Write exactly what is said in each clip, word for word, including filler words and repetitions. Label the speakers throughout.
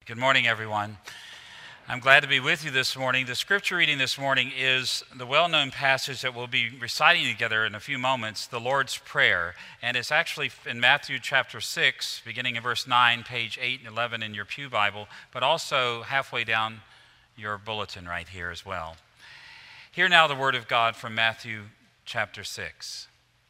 Speaker 1: Good morning, everyone. I'm glad to be with you this morning. The scripture reading this morning is the well-known passage that we'll be reciting together in a few moments, the Lord's Prayer. And it's actually in Matthew chapter six, beginning in verse nine, page eight and eleven in your pew Bible, but also halfway down your bulletin right here as well. Hear now the word of God from Matthew chapter six.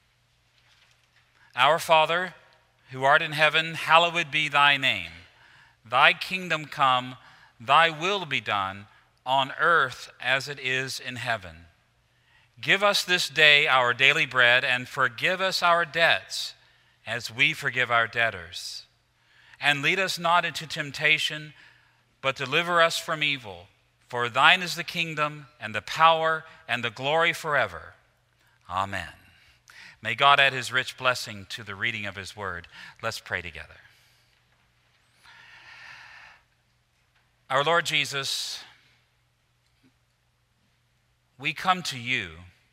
Speaker 1: Our Father, who art in heaven, hallowed be thy name. Thy kingdom come, thy will be done, on earth as it is in heaven. Give us this day our daily bread, and forgive us our debts, as we forgive our debtors. And lead us not into temptation, but deliver us from evil. For thine is the kingdom, and the power, and the glory forever. Amen. May God add his rich blessing to the reading of his word. Let's pray together. Our Lord Jesus, we come to you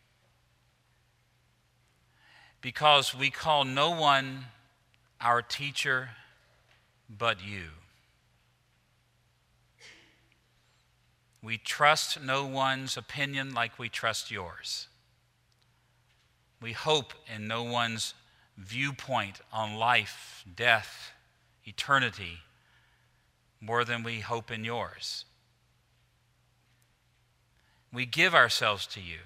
Speaker 1: because we call no one our teacher but you. We trust no one's opinion like we trust yours. We hope in no one's viewpoint on life, death, eternity, more than we hope in yours. We give ourselves to you.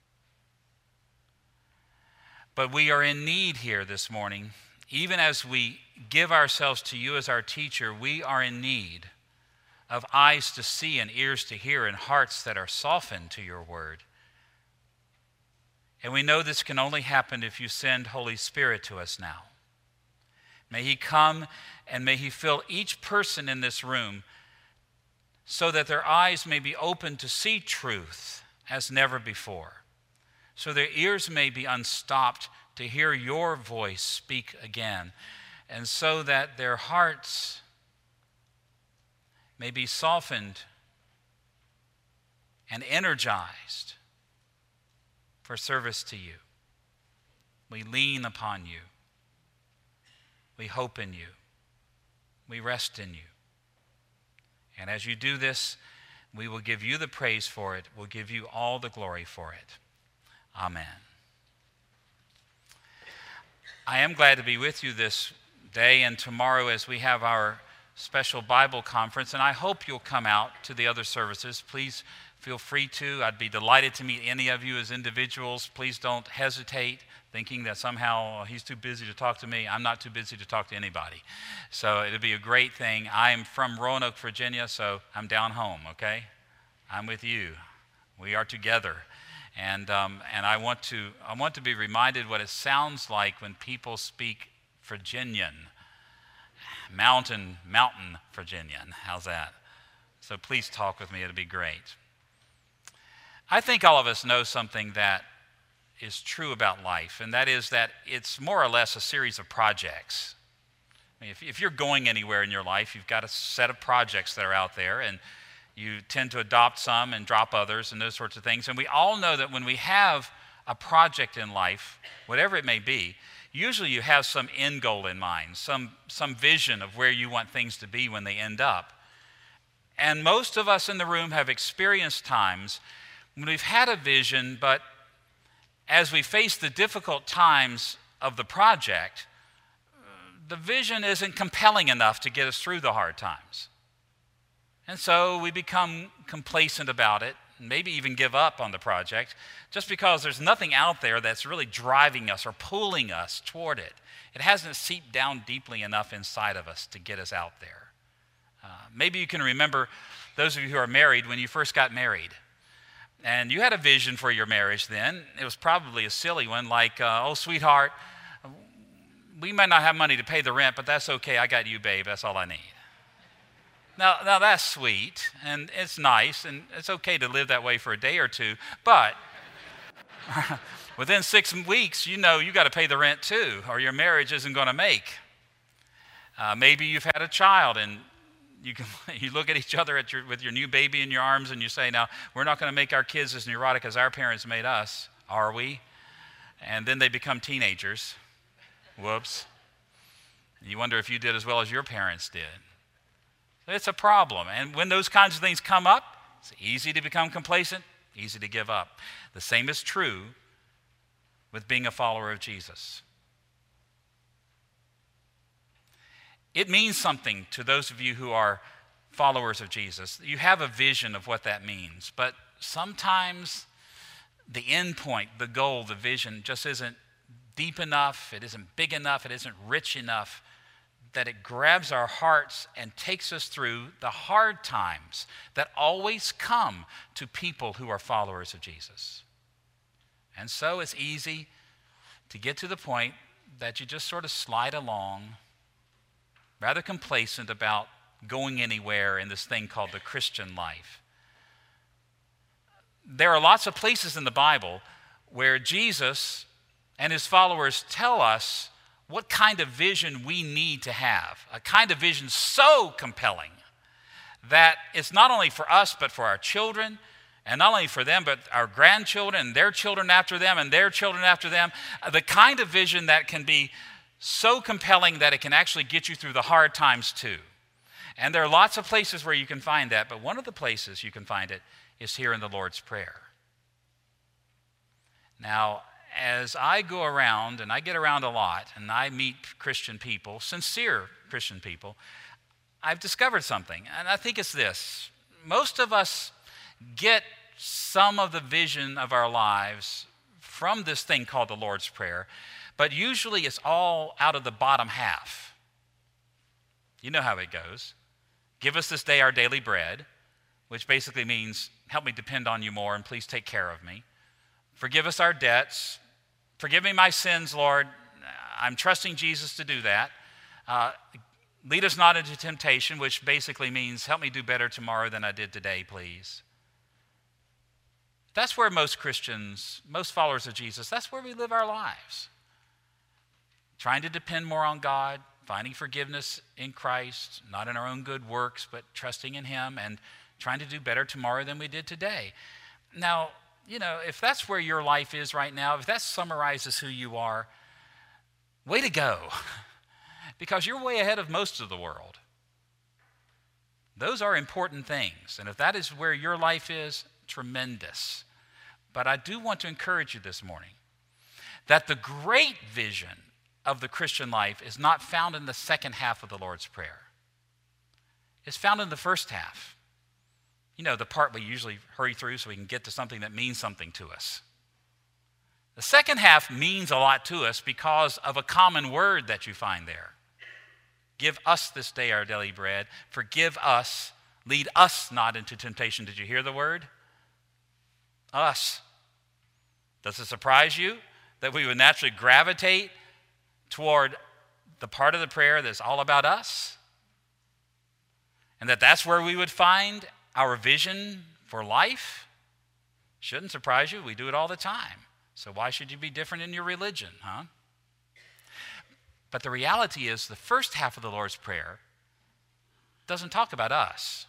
Speaker 1: But we are in need here this morning. Even as we give ourselves to you as our teacher, we are in need of eyes to see and ears to hear and hearts that are softened to your word. And we know this can only happen if you send Holy Spirit to us now. May he come and may he fill each person in this room so that their eyes may be open to see truth as never before, so their ears may be unstopped to hear your voice speak again, and so that their hearts may be softened and energized for service to you. We lean upon you. We hope in you. We rest in you. And as you do this, we will give you the praise for it. We'll give you all the glory for it. Amen. I am glad to be with you this day and tomorrow as we have our special Bible conference, and I hope you'll come out to the other services. Please feel free to. I'd be delighted to meet any of you as individuals. Please don't hesitate thinking that somehow he's too busy to talk to me. I'm not too busy to talk to anybody. So it'll be a great thing. I'm from Roanoke, Virginia, so I'm down home, okay? I'm with you. We are together. And um, and I want to I want to be reminded what it sounds like when people speak Virginian. Mountain, mountain Virginian. How's that? So please talk with me. It'll be great. I think all of us know something that is true about life, and that is that it's more or less a series of projects. I mean, if, if you're going anywhere in your life, you've got a set of projects that are out there, and you tend to adopt some and drop others and those sorts of things. And we all know that when we have a project in life, whatever it may be, usually you have some end goal in mind, some, some vision of where you want things to be when they end up. And most of us in the room have experienced times when we've had a vision, but as we face the difficult times of the project, the vision isn't compelling enough to get us through the hard times. And so we become complacent about it, and maybe even give up on the project, just because there's nothing out there that's really driving us or pulling us toward it. It hasn't seeped down deeply enough inside of us to get us out there. Uh, maybe you can remember, those of you who are married, when you first got married. And you had a vision for your marriage then. It was probably a silly one, like, uh, oh, sweetheart, we might not have money to pay the rent, but that's okay. I got you, babe. That's all I need. Now, now that's sweet, and it's nice, and it's okay to live that way for a day or two, but within six weeks, you know you got to pay the rent too, or your marriage isn't going to make. Uh, maybe you've had a child, and You can you look at each other at your, with your new baby in your arms, and you say, now, we're not going to make our kids as neurotic as our parents made us, are we? And then they become teenagers. Whoops. You wonder if you did as well as your parents did. It's a problem. And when those kinds of things come up, it's easy to become complacent, easy to give up. The same is true with being a follower of Jesus. It means something to those of you who are followers of Jesus. You have a vision of what that means, but sometimes the end point, the goal, the vision just isn't deep enough, it isn't big enough, it isn't rich enough that it grabs our hearts and takes us through the hard times that always come to people who are followers of Jesus. And so it's easy to get to the point that you just sort of slide along, rather complacent about going anywhere in this thing called the Christian life. There are lots of places in the Bible where Jesus and his followers tell us what kind of vision we need to have, a kind of vision so compelling that it's not only for us but for our children, and not only for them but our grandchildren and their children after them and their children after them, the kind of vision that can be so compelling that it can actually get you through the hard times too. And there are lots of places where you can find that, but one of the places you can find it is here in the Lord's Prayer. Now, as I go around, and I get around a lot, and I meet Christian people, sincere Christian people, I've discovered something, and I think it's this. Most of us get some of the vision of our lives from this thing called the Lord's Prayer, but usually it's all out of the bottom half. You know how it goes. Give us this day our daily bread, which basically means help me depend on you more and please take care of me. Forgive us our debts. Forgive me my sins, Lord. I'm trusting Jesus to do that. Uh, lead us not into temptation, which basically means help me do better tomorrow than I did today, please. That's where most Christians, most followers of Jesus, that's where we live our lives. Trying to depend more on God, finding forgiveness in Christ, not in our own good works, but trusting in him and trying to do better tomorrow than we did today. Now, you know, if that's where your life is right now, if that summarizes who you are, way to go. Because you're way ahead of most of the world. Those are important things. And if that is where your life is, tremendous. But I do want to encourage you this morning that the great vision of the Christian life is not found in the second half of the Lord's Prayer. It's found in the first half. You know, the part we usually hurry through so we can get to something that means something to us. The second half means a lot to us because of a common word that you find there. Give us this day our daily bread. Forgive us. Lead us not into temptation. Did you hear the word? Us. Does it surprise you that we would naturally gravitate toward the part of the prayer that's all about us? And that that's where we would find our vision for life? Shouldn't surprise you. We do it all the time. So why should you be different in your religion, huh? But the reality is the first half of the Lord's Prayer doesn't talk about us.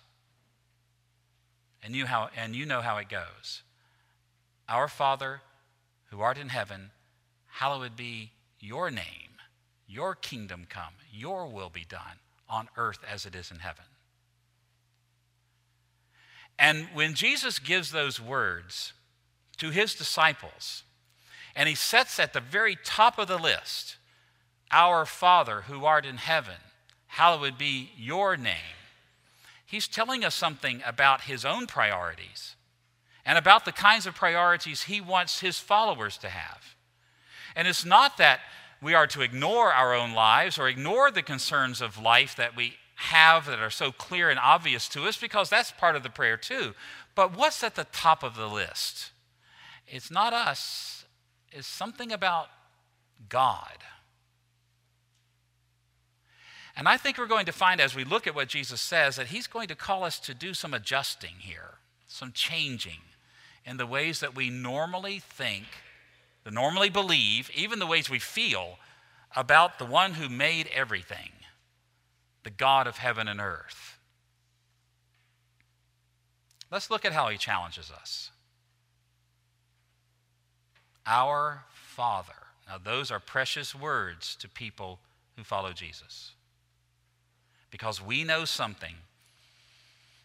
Speaker 1: And you, how, and you know how it goes. Our Father, who art in heaven, hallowed be your name. Your kingdom come. Your will be done on earth as it is in heaven. And when Jesus gives those words to his disciples, and he sets at the very top of the list, our Father who art in heaven, hallowed be your name, he's telling us something about his own priorities and about the kinds of priorities he wants his followers to have. And it's not that we are to ignore our own lives or ignore the concerns of life that we have that are so clear and obvious to us, because that's part of the prayer too. But what's at the top of the list? It's not us. It's something about God. And I think we're going to find as we look at what Jesus says that he's going to call us to do some adjusting here, some changing in the ways that we normally think, that normally believe, even the ways we feel about the one who made everything, the God of heaven and earth. Let's look at how he challenges us. Our Father. Now, those are precious words to people who follow Jesus. Because we know something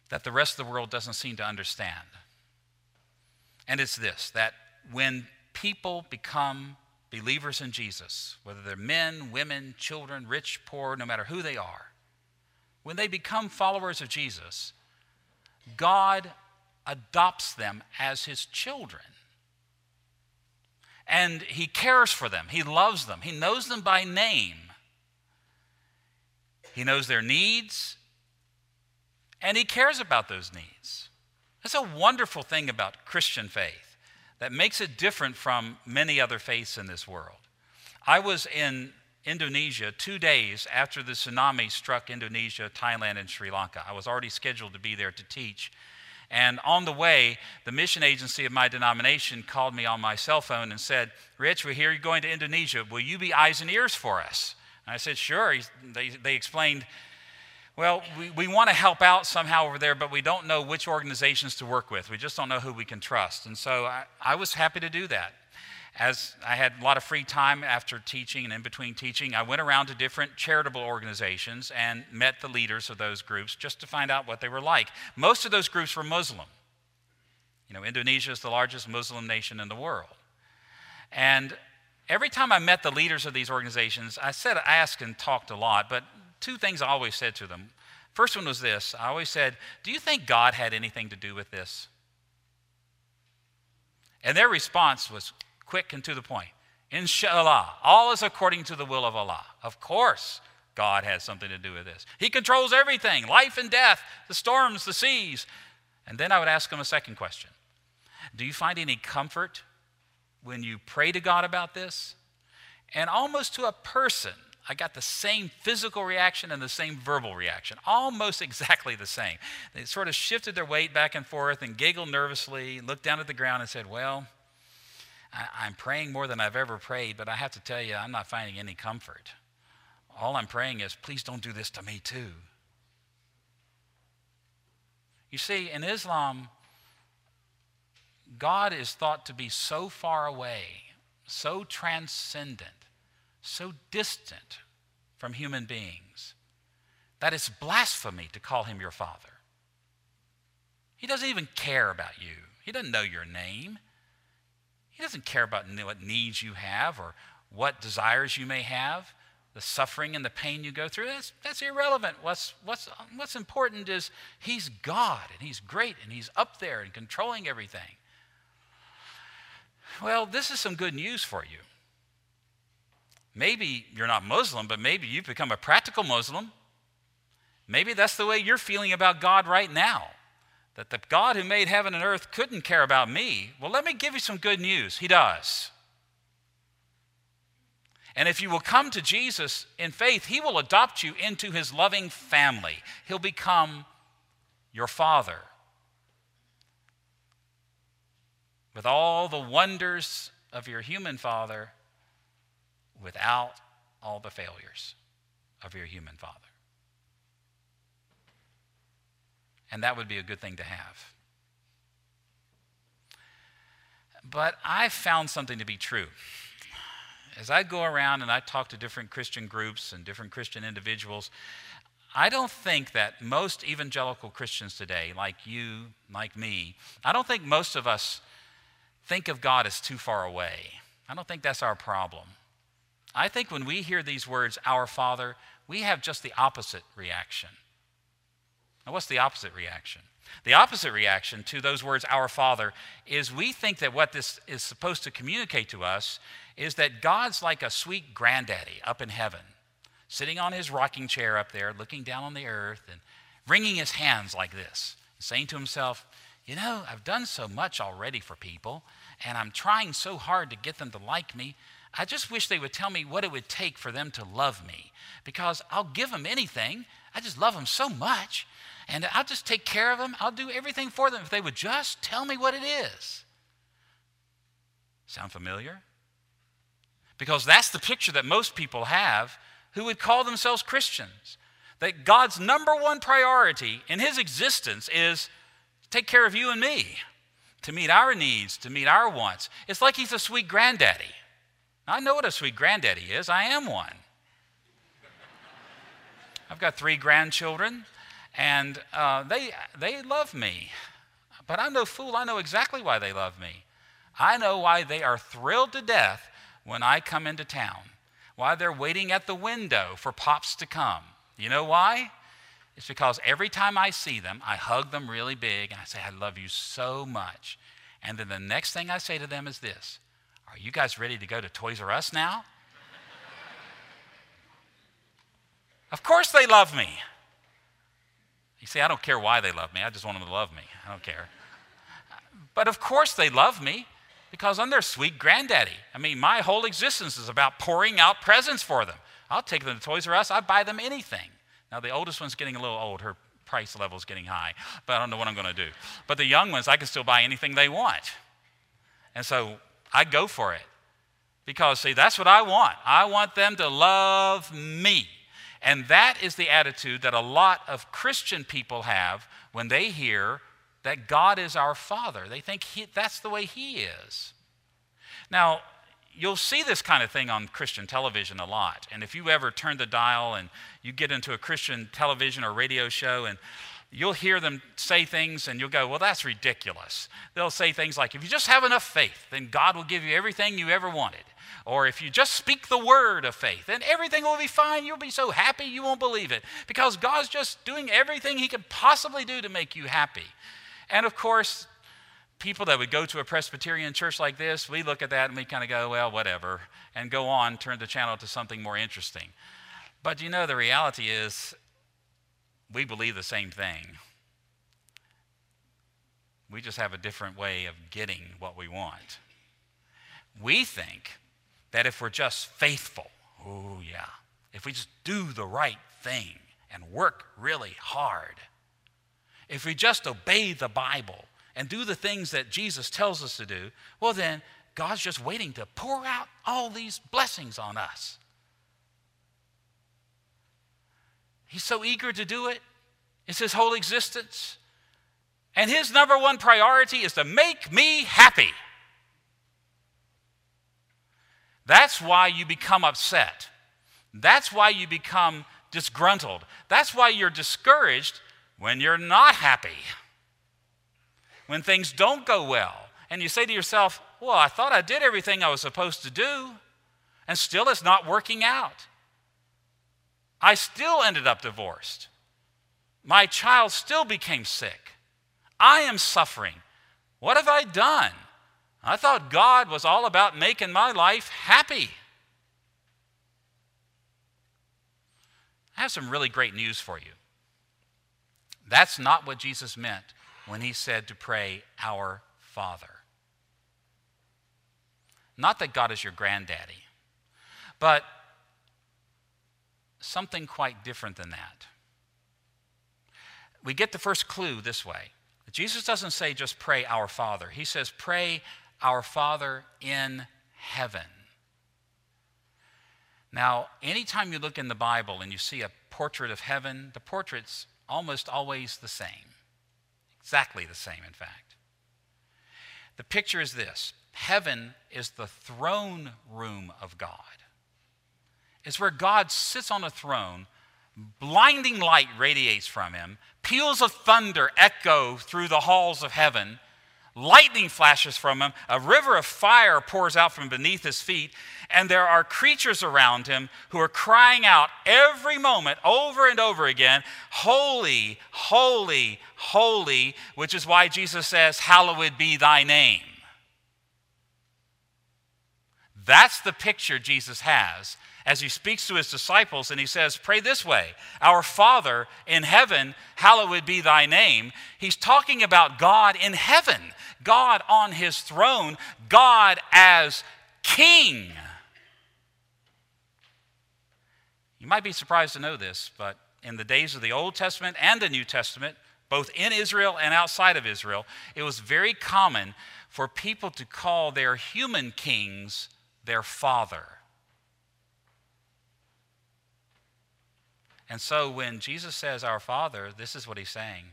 Speaker 1: that the rest of the world doesn't seem to understand. And it's this, that when people become believers in Jesus, whether they're men, women, children, rich, poor, no matter who they are, when they become followers of Jesus, God adopts them as his children. And he cares for them. He loves them. He knows them by name. He knows their needs, and he cares about those needs. That's a wonderful thing about Christian faith that makes it different from many other faiths in this world. I was in Indonesia two days after the tsunami struck Indonesia, Thailand, and Sri Lanka. I was already scheduled to be there to teach. And on the way, the mission agency of my denomination called me on my cell phone and said, "Rich, we hear you're going to Indonesia. Will you be eyes and ears for us?" And I said, "Sure." He, they, they explained, "Well, we, we want to help out somehow over there, but we don't know which organizations to work with. We just don't know who we can trust." And so I, I was happy to do that. As I had a lot of free time after teaching and in between teaching, I went around to different charitable organizations and met the leaders of those groups just to find out what they were like. Most of those groups were Muslim. You know, Indonesia is the largest Muslim nation in the world. And every time I met the leaders of these organizations, I said, I asked and talked a lot, but two things I always said to them. First one was this. I always said, "Do you think God had anything to do with this?" And their response was quick and to the point. "Inshallah, all is according to the will of Allah." Of course, God has something to do with this. He controls everything, life and death, the storms, the seas. And then I would ask them a second question. "Do you find any comfort when you pray to God about this?" And almost to a person, I got the same physical reaction and the same verbal reaction, almost exactly the same. They sort of shifted their weight back and forth and giggled nervously, looked down at the ground and said, "Well, I'm praying more than I've ever prayed, but I have to tell you, I'm not finding any comfort. All I'm praying is, please don't do this to me too." You see, in Islam, God is thought to be so far away, so transcendent, so distant from human beings, that it's blasphemy to call him your father. He doesn't even care about you. He doesn't know your name. He doesn't care about what needs you have or what desires you may have, the suffering and the pain you go through. That's, that's irrelevant. What's, what's, what's important is he's God, and he's great, and he's up there and controlling everything. Well, this is some good news for you. Maybe you're not Muslim, but maybe you've become a practical Muslim. Maybe that's the way you're feeling about God right now. That the God who made heaven and earth couldn't care about me. Well, let me give you some good news. He does. And if you will come to Jesus in faith, he will adopt you into his loving family. He'll become your father. With all the wonders of your human father, without all the failures of your human father. And that would be a good thing to have. But I found something to be true. As I go around and I talk to different Christian groups and different Christian individuals, I don't think that most evangelical Christians today, like you, like me, I don't think most of us think of God as too far away. I don't think that's our problem. I think when we hear these words, "Our Father," we have just the opposite reaction. Now, what's the opposite reaction? The opposite reaction to those words, "Our Father," is we think that what this is supposed to communicate to us is that God's like a sweet granddaddy up in heaven, sitting on his rocking chair up there, looking down on the earth and wringing his hands like this, saying to himself, "You know, I've done so much already for people, and I'm trying so hard to get them to like me. I just wish they would tell me what it would take for them to love me, because I'll give them anything. I just love them so much. And I'll just take care of them. I'll do everything for them if they would just tell me what it is." Sound familiar? Because that's the picture that most people have who would call themselves Christians. That God's number one priority in his existence is to take care of you and me, to meet our needs, to meet our wants. It's like he's a sweet granddaddy. I know what a sweet granddaddy is. I am one. I've got three grandchildren. And uh, they, they love me. But I'm no fool. I know exactly why they love me. I know why they are thrilled to death when I come into town, why they're waiting at the window for Pops to come. You know why? It's because every time I see them, I hug them really big and I say, I love you so much. And then the next thing I say to them is this: are you guys ready to go to Toys R Us now? Of course they love me. You see, I don't care why they love me. I just want them to love me. I don't care. But of course they love me because I'm their sweet granddaddy. I mean, my whole existence is about pouring out presents for them. I'll take them to Toys R Us. I buy them anything. Now, the oldest one's getting a little old. Her price level is getting high, but I don't know what I'm going to do. But the young ones, I can still buy anything they want. And so I go for it because, see, that's what I want. I want them to love me. And that is the attitude that a lot of Christian people have when they hear that God is our Father. They think he, that's the way He is. Now, you'll see this kind of thing on Christian television a lot. And if you ever turn the dial and you get into a Christian television or radio show, and you'll hear them say things and you'll go, well, that's ridiculous. They'll say things like, if you just have enough faith, then God will give you everything you ever wanted. Or if you just speak the word of faith, then everything will be fine. You'll be so happy you won't believe it, because God's just doing everything He could possibly do to make you happy. And of course, people that would go to a Presbyterian church like this, we look at that and we kind of go, well, whatever, and go on, turn the channel to something more interesting. But you know, the reality is we believe the same thing. We just have a different way of getting what we want. We think that if we're just faithful, oh yeah, if we just do the right thing and work really hard, if we just obey the Bible and do the things that Jesus tells us to do, well then, God's just waiting to pour out all these blessings on us. He's so eager to do it. It's His whole existence. And His number one priority is to make me happy. That's why you become upset. That's why you become disgruntled. That's why you're discouraged when you're not happy. When things don't go well, and you say to yourself, well, I thought I did everything I was supposed to do, and still it's not working out. I still ended up divorced. My child still became sick. I am suffering. What have I done? I thought God was all about making my life happy. I have some really great news for you. That's not what Jesus meant when He said to pray, our Father. Not that God is your granddaddy, but something quite different than that. We get the first clue this way. Jesus doesn't say just pray our Father. He says pray our Father in heaven. Now, anytime you look in the Bible and you see a portrait of heaven, the portrait's almost always the same. Exactly the same, in fact. The picture is this. Heaven is the throne room of God. It's where God sits on a throne, blinding light radiates from Him, peals of thunder echo through the halls of heaven, lightning flashes from Him, a river of fire pours out from beneath His feet, and there are creatures around Him who are crying out every moment over and over again, holy, holy, holy, which is why Jesus says, hallowed be thy name. That's the picture Jesus has as He speaks to His disciples, and He says, pray this way, our Father in heaven, hallowed be thy name. He's talking about God in heaven, God on His throne, God as King. You might be surprised to know this, but in the days of the Old Testament and the New Testament, both in Israel and outside of Israel, it was very common for people to call their human kings their father. And so when Jesus says our Father, this is what He's saying.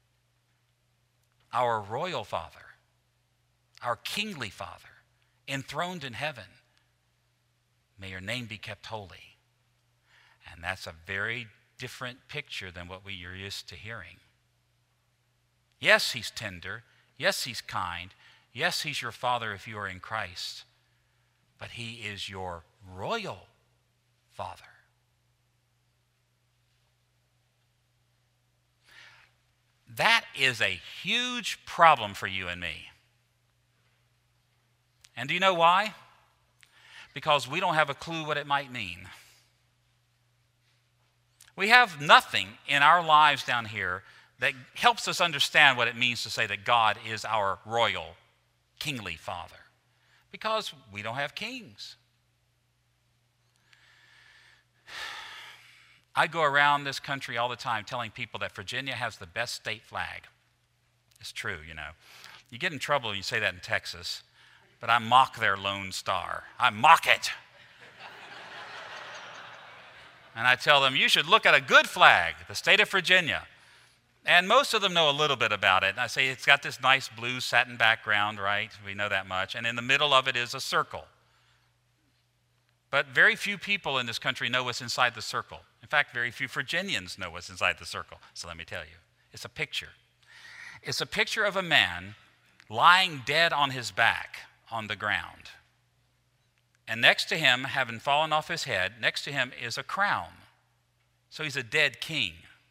Speaker 1: Our royal Father, our kingly Father, enthroned in heaven, may your name be kept holy. And that's a very different picture than what we are used to hearing. Yes, he's tender. Yes, he's kind. Yes, he's your father if you are in Christ. But he is your royal father. That is a huge problem for you and me. And do you know why? Because we don't have a clue what it might mean. We have nothing in our lives down here that helps us understand what it means to say that God is our royal, kingly father. Because we don't have kings. I go around this country all the time telling people that Virginia has the best state flag. It's true, you know. You get in trouble when you say that in Texas, but I mock their Lone Star. I mock it. And I tell them, you should look at a good flag, the state of Virginia. And most of them know a little bit about it. And I say, it's got this nice blue satin background, right? We know that much. And in the middle of it is a circle. But very few people in this country know what's inside the circle. In fact, very few Virginians know what's inside the circle. So let me tell you, it's a picture. It's a picture of a man lying dead on his back on the ground. And next to him, having fallen off his head, next to him is a crown. So he's a dead king.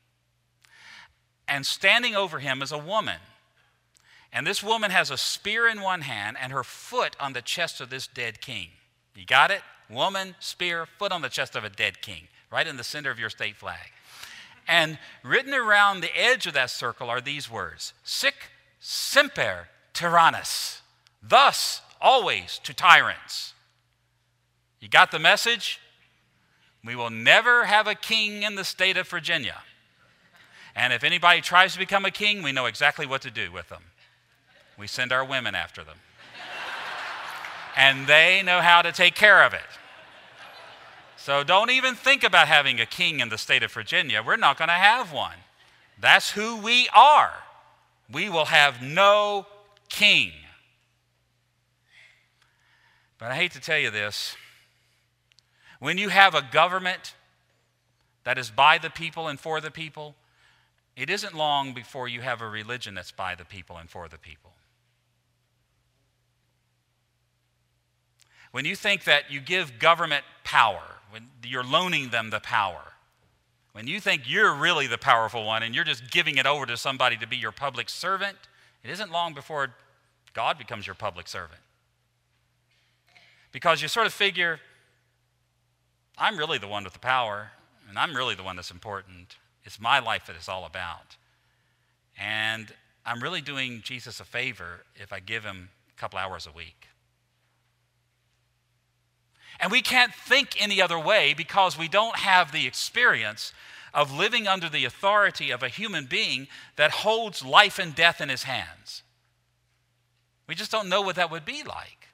Speaker 1: And standing over him is a woman. And this woman has a spear in one hand and her foot on the chest of this dead king. You got it? Woman, spear, foot on the chest of a dead king, right in the center of your state flag. And written around the edge of that circle are these words: Sic semper tyrannis. Thus, always to tyrants. You got the message? We will never have a king in the state of Virginia. And if anybody tries to become a king, we know exactly what to do with them. We send our women after them. And they know how to take care of it. So don't even think about having a king in the state of Virginia. We're not going to have one. That's who we are. We will have no king. But I hate to tell you this. When you have a government that is by the people and for the people, it isn't long before you have a religion that's by the people and for the people. When you think that you give government power, when you're loaning them the power, when you think you're really the powerful one and you're just giving it over to somebody to be your public servant, it isn't long before God becomes your public servant. Because you sort of figure, I'm really the one with the power, and I'm really the one that's important. It's my life that it's all about. And I'm really doing Jesus a favor if I give him a couple hours a week. And we can't think any other way because we don't have the experience of living under the authority of a human being that holds life and death in his hands. We just don't know what that would be like.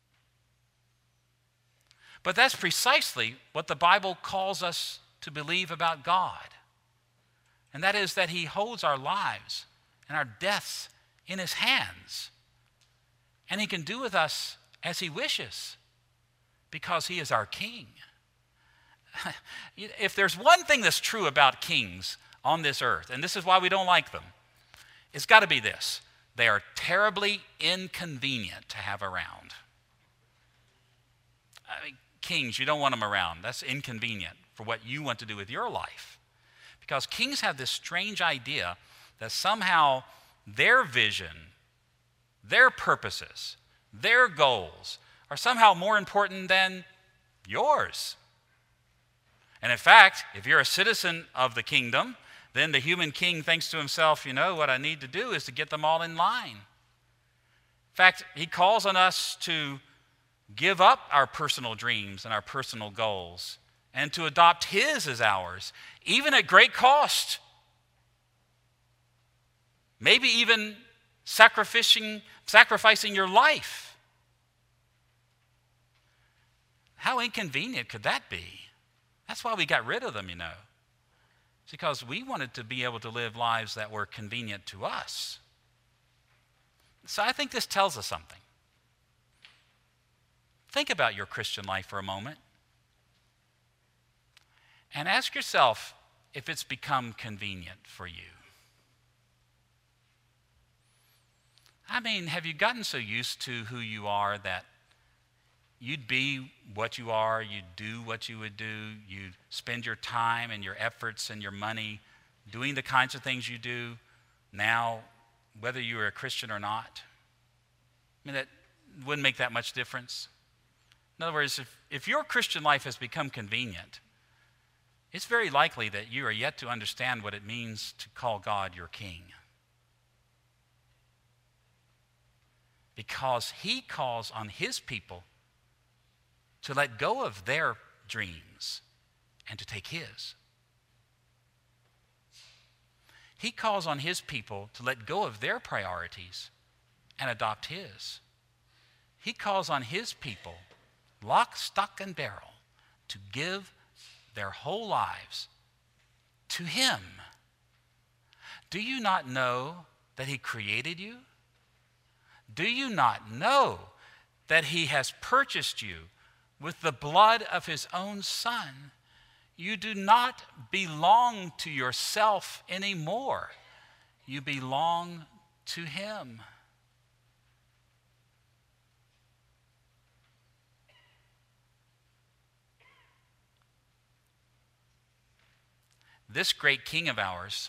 Speaker 1: But that's precisely what the Bible calls us to believe about God. And that is that he holds our lives and our deaths in his hands. And he can do with us as he wishes because he is our king. If there's one thing that's true about kings on this earth, and this is why we don't like them, it's got to be this: they are terribly inconvenient to have around. I mean, kings, you don't want them around. That's inconvenient for what you want to do with your life. Because kings have this strange idea that somehow their vision, their purposes, their goals are somehow more important than yours. And in fact, if you're a citizen of the kingdom, then the human king thinks to himself, you know, what I need to do is to get them all in line. In fact, he calls on us to give up our personal dreams and our personal goals and to adopt his as ours, even at great cost. Maybe even sacrificing, sacrificing your life. How inconvenient could that be? That's why we got rid of them, you know. It's because we wanted to be able to live lives that were convenient to us. So I think this tells us something. Think about your Christian life for a moment. And ask yourself, if it's become convenient for you? I mean, have you gotten so used to who you are that you'd be what you are, you'd do what you would do, you'd spend your time and your efforts and your money doing the kinds of things you do now, whether you were a Christian or not? I mean, that wouldn't make that much difference. In other words, if, if your Christian life has become convenient, it's very likely that you are yet to understand what it means to call God your King. Because he calls on his people to let go of their dreams and to take his. He calls on his people to let go of their priorities and adopt his. He calls on his people, lock, stock, and barrel, to give their whole lives to him. Do you not know that he created you? Do you not know that he has purchased you with the blood of his own Son? You do not belong to yourself anymore. You belong to him. This great King of ours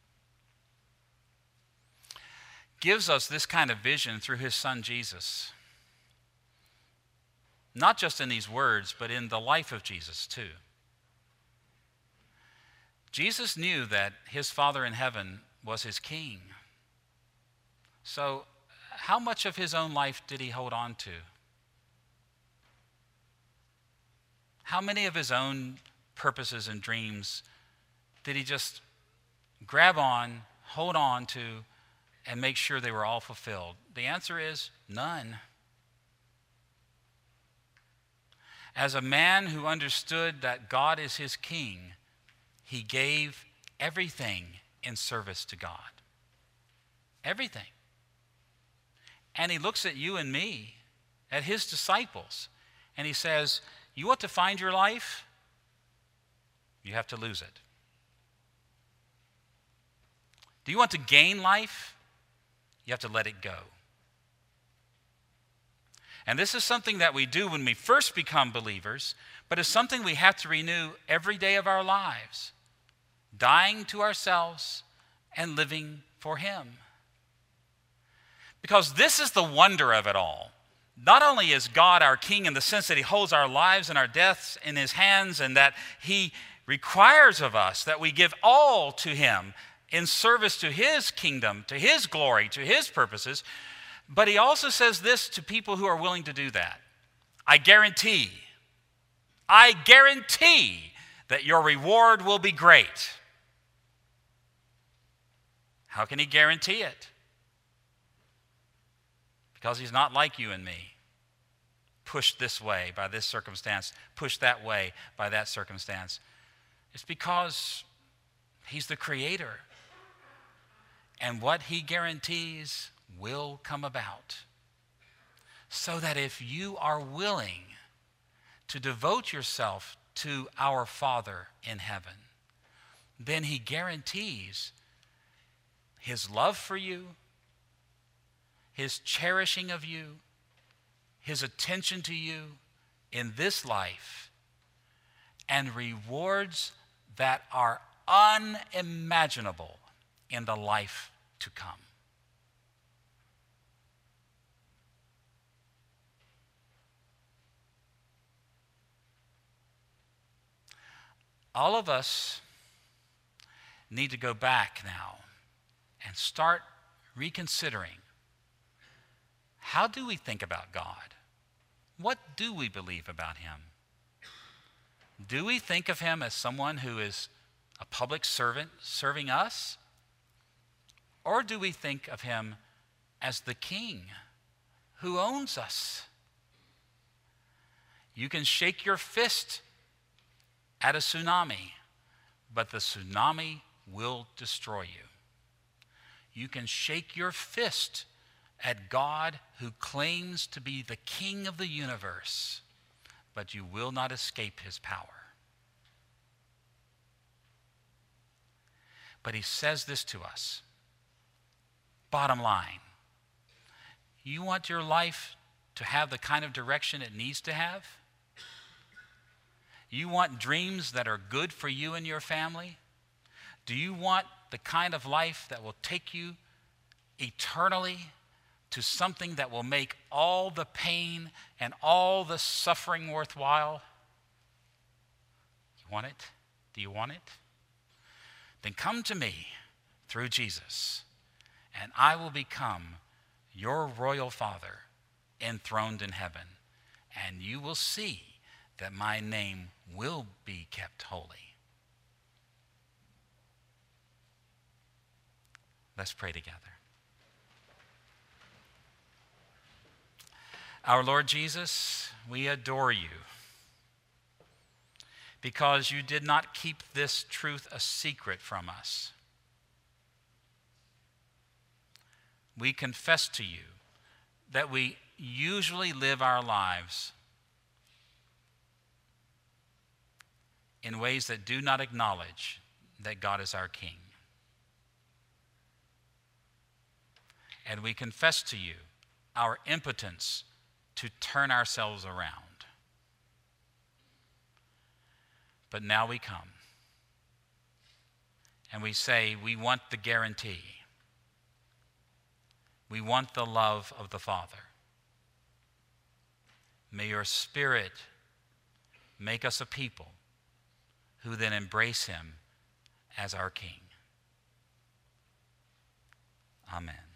Speaker 1: gives us this kind of vision through his Son Jesus. Not just in these words, but in the life of Jesus too. Jesus knew that his Father in heaven was his King. So how much of his own life did he hold on to? How many of his own purposes and dreams did he just grab on, hold on to, and make sure they were all fulfilled? The answer is none. As a man who understood that God is his King, he gave everything in service to God. Everything. And he looks at you and me, at his disciples, and he says, you want to find your life? You have to lose it. Do you want to gain life? You have to let it go. And this is something that we do when we first become believers, but it's something we have to renew every day of our lives, dying to ourselves and living for him. Because this is the wonder of it all. Not only is God our King in the sense that he holds our lives and our deaths in his hands, and that he requires of us that we give all to him in service to his kingdom, to his glory, to his purposes, but he also says this to people who are willing to do that. I guarantee, I guarantee that your reward will be great. How can he guarantee it? Because he's not like you and me. Pushed this way by this circumstance, pushed that way by that circumstance. It's because he's the creator. And what he guarantees will come about. So that if you are willing to devote yourself to our Father in heaven, then he guarantees his love for you, his cherishing of you, his attention to you in this life, and rewards that are unimaginable in the life to come. All of us need to go back now and start reconsidering, how do we think about God? What do we believe about him? Do we think of him as someone who is a public servant serving us? Or do we think of him as the King who owns us? You can shake your fist at a tsunami, but the tsunami will destroy you. You can shake your fist at God who claims to be the King of the universe, but you will not escape his power. But he says this to us. Bottom line, you want your life to have the kind of direction it needs to have? You want dreams that are good for you and your family? Do you want the kind of life that will take you eternally to something that will make all the pain and all the suffering worthwhile? You want it? Do you want it? Then come to me through Jesus, and I will become your royal Father enthroned in heaven, and you will see that my name will be kept holy. Let's pray together. Our Lord Jesus, we adore you because you did not keep this truth a secret from us. We confess to you that we usually live our lives in ways that do not acknowledge that God is our King. And we confess to you our impotence to turn ourselves around. But now we come and we say we want the guarantee. We want the love of the Father. May your Spirit make us a people who then embrace him as our King. Amen.